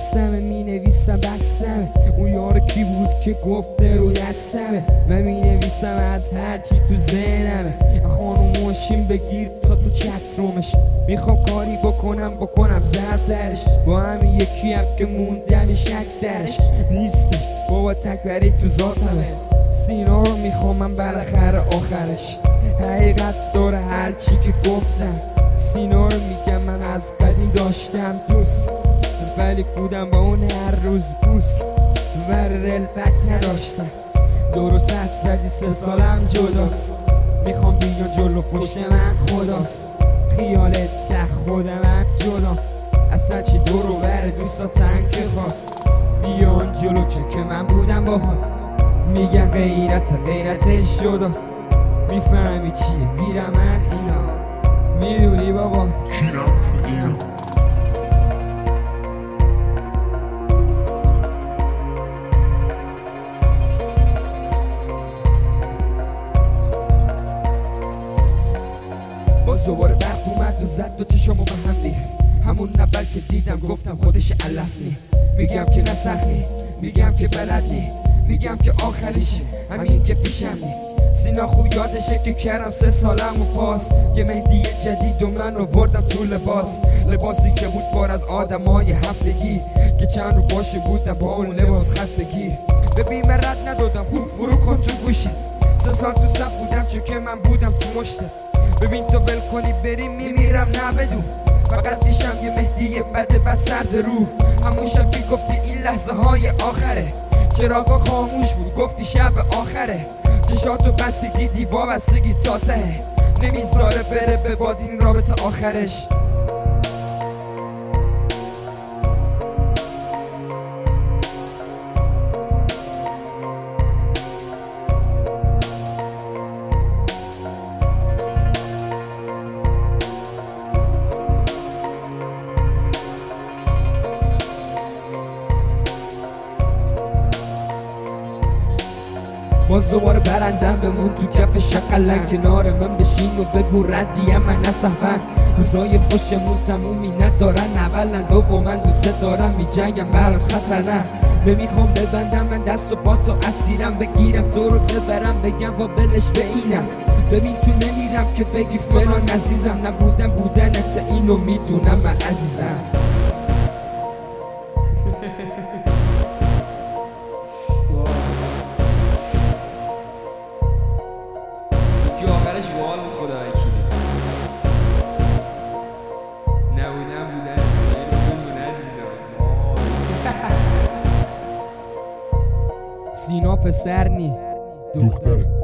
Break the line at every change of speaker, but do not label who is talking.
دستمه مینویسم بستمه اون یار کی بود که گفته رو دستمه من مینویسم از هرچی تو ذهنمه خانوم ماشین بگیر تا تو چترومش میخوام کاری بکنم ضرب درش با همین یکی هم که موندم شک درش نیستش بابا تکبری تو ذاتمه سینا رو میخوام من بالاخره آخرش حقیقت داره هرچی که گفتم سینا رو میگم من از قدیم داشتم دوست ولی بودم با اون هر روز بوس ور رلبک نداشتم درست حد زدی 3 سالم جداست میخوام بیان جلو پشت من خداست خیالت ته خودم جدا اصلا چی دورو بر دوستا تنگ خواست بیان جلو که من بودم باهات میگن غیرتش جداست میفهمی چیه میرم من اینا میدونی بابا
کیرم اینا
باز دوباره برق اومد و زد و چشامو به هم ریخت همون اول که دیدم گفتم خودش علف نی میگم که نسخنی میگم که بلد نی میگم که آخریش همین که پیشم نی سینا خوب یادشه که کردم 3 سالم و پاس یه مهدی جدید و من آوردم تو لباسی که بود بار از آدمای هفتگی که چند رو باشه بودم با اون لباس خط بگیر ببین من رد ندادم خوب فرو کن تو گوشت 3 سال تو صف بودم چون که من بودم تو مشتت ببین تو ول کنی بریم میمیرم نه بدون فقط میشم یه مهدی بد سرد رو همون شب که گفتی این لحظه های آخره چراغا خاموش بود گفتی شب آخره چشاتو بسیدی دیوا بستگی تا ته نمیذاره بره به باد این رابطه آخرش باز دوباره برندم بمون تو کف شقلن کنار من بشین و بگو ردیم من نصحبن روزای خوشمون تمومی ندارن اولا دوم من دوست دارم میجنگم برام خطر نه نمیخوام ببندم من دست و پا تو اسیرم بگیرم تو رو ببرم بگم و بلش به اینم ببین تو نمیرم که بگی فلان عزیزم نبودم بودنت اینو میدونم من عزیزم
آخرش باحال بود خدا وکیلی نبودم بودن سایه عزیزم
سینا پسر نی
دختره